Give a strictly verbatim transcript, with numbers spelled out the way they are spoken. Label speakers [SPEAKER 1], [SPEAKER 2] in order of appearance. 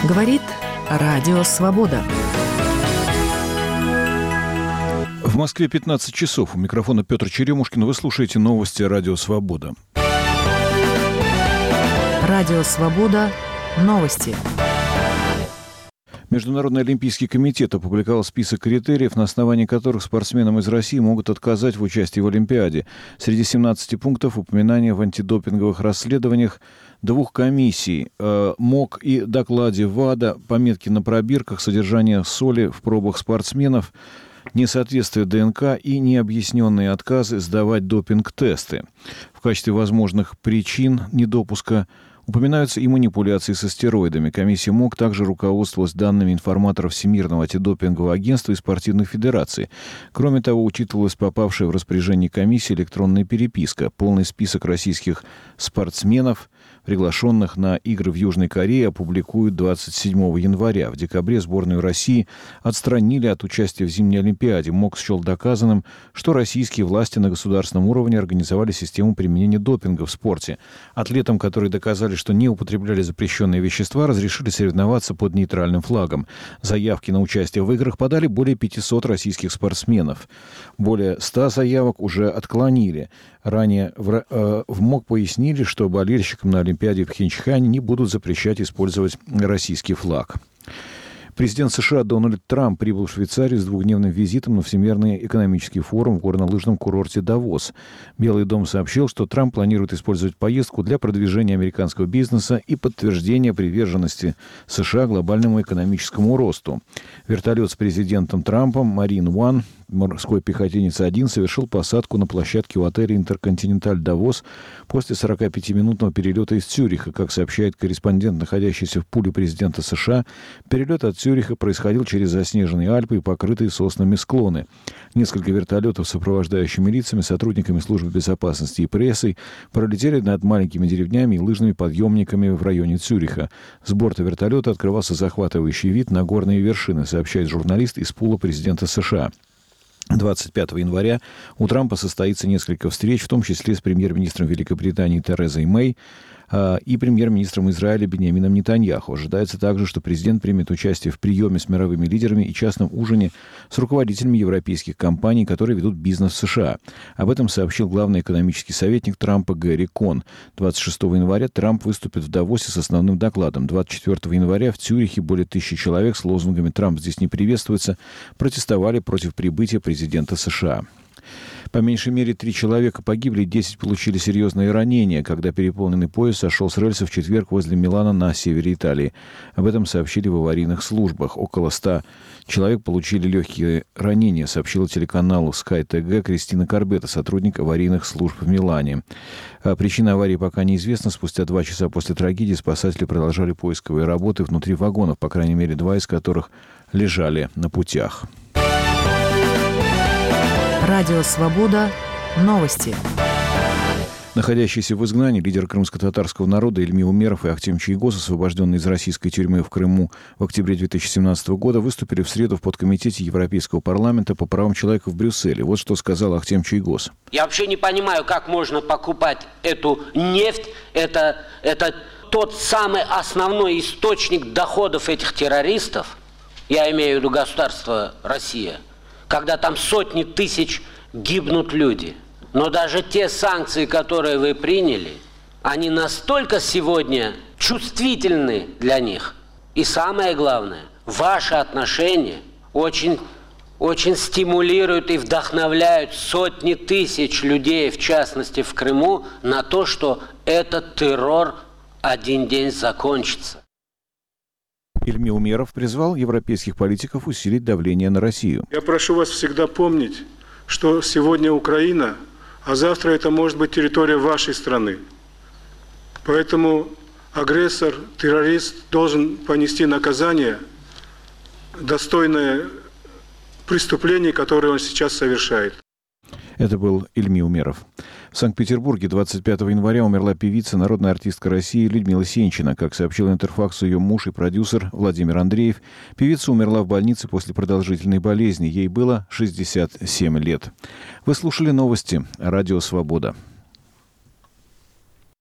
[SPEAKER 1] Говорит Радио Свобода.
[SPEAKER 2] В Москве пятнадцать часов. У микрофона Петр Черемушкин. Вы слушаете новости Радио Свобода.
[SPEAKER 1] Радио Свобода. Новости.
[SPEAKER 2] Международный олимпийский комитет опубликовал список критериев, на основании которых спортсменам из России могут отказать в участии в Олимпиаде. Среди семнадцати пунктов упоминания в антидопинговых расследованиях двух комиссий э, МОК и докладе ВАДА, пометки на пробирках, содержание соли в пробах спортсменов, несоответствие ДНК и необъясненные отказы сдавать допинг-тесты. В качестве возможных причин недопуска упоминаются и манипуляции со стероидами. Комиссия МОК также руководствовалась данными информаторов Всемирного антидопингового агентства и спортивных федераций. Кроме того, учитывалась попавшая в распоряжение комиссии электронная переписка. Полный список российских спортсменов, приглашенных на игры в Южной Корее, опубликуют двадцать седьмого января. В декабре сборную России отстранили от участия в зимней Олимпиаде. МОК счел доказанным, что российские власти на государственном уровне организовали систему применения допинга в спорте. Атлетам, которые доказали, что не употребляли запрещенные вещества, разрешили соревноваться под нейтральным флагом. Заявки на участие в играх подали более пятисот российских спортсменов. Более ста заявок уже отклонили. Ранее в, э, в МОК пояснили, что болельщикам на Олимпиаде в Пхенчхане не будут запрещать использовать российский флаг. Президент США Дональд Трамп прибыл в Швейцарию с двухдневным визитом на Всемирный экономический форум в горнолыжном курорте Давос. Белый дом сообщил, что Трамп планирует использовать поездку для продвижения американского бизнеса и подтверждения приверженности США глобальному экономическому росту. Вертолет с президентом Трампом Marine One, морской пехотинец один, совершил посадку на площадке у отеля «Интерконтиненталь Давос» после сорокапятиминутного перелета из Цюриха. Как сообщает корреспондент, находящийся в пуле президента США, перелет от Цюриха происходил через заснеженные Альпы и покрытые соснами склоны. Несколько вертолетов с сопровождающими лицами, сотрудниками службы безопасности и прессой пролетели над маленькими деревнями и лыжными подъемниками в районе Цюриха. С борта вертолета открывался захватывающий вид на горные вершины, сообщает журналист из пула президента США. двадцать пятого января у Трампа состоится несколько встреч, в том числе с премьер-министром Великобритании Терезой Мэй и премьер-министром Израиля Биньямином Нетаньяху. Ожидается также, что президент примет участие в приеме с мировыми лидерами и частном ужине с руководителями европейских компаний, которые ведут бизнес в США. Об этом сообщил главный экономический советник Трампа Гэри Кон. двадцать шестого января Трамп выступит в Давосе с основным докладом. двадцать четвертого января в Цюрихе более тысячи человек с лозунгами «Трамп здесь не приветствуется» протестовали против прибытия президента США. По меньшей мере три человека погибли, десять получили серьезные ранения, когда переполненный поезд сошел с рельсов в четверг возле Милана на севере Италии. Об этом сообщили в аварийных службах. Около ста человек получили легкие ранения, сообщила телеканалу Sky ти ви Кристина Корбетта, сотрудник аварийных служб в Милане. Причина аварии пока неизвестна. Спустя два часа после трагедии спасатели продолжали поисковые работы внутри вагонов, по крайней мере два из которых лежали на путях.
[SPEAKER 1] Радио Свобода. Новости.
[SPEAKER 2] Находящийся в изгнании лидер крымско-татарского народа Ильми Умеров и Ахтем Чийгоз, освобожденные из российской тюрьмы в Крыму в октябре две тысячи семнадцатого года, выступили в среду в подкомитете Европейского парламента по правам человека в Брюсселе. Вот что сказал Ахтем Чийгоз.
[SPEAKER 3] Я вообще не понимаю, как можно покупать эту нефть. Это, это тот самый основной источник доходов этих террористов. Я имею в виду государство Россия. Когда там сотни тысяч гибнут люди. Но даже те санкции, которые вы приняли, они настолько сегодня чувствительны для них. И самое главное, ваши отношения очень, очень стимулируют и вдохновляют сотни тысяч людей, в частности в Крыму, на то, что этот террор один день закончится.
[SPEAKER 2] Ильми Умеров призвал европейских политиков усилить давление на Россию.
[SPEAKER 4] Я прошу вас всегда помнить, что сегодня Украина, а завтра это может быть территория вашей страны. Поэтому агрессор, террорист должен понести наказание, достойное преступлений, которые он сейчас совершает.
[SPEAKER 2] Это был Ильми Умеров. В Санкт-Петербурге двадцать пятого января умерла певица, народная артистка России Людмила Сенчина. Как сообщил Интерфаксу ее муж и продюсер Владимир Андреев, певица умерла в больнице после продолжительной болезни. Ей было шестьдесят семь лет. Вы слушали новости Радио Свобода.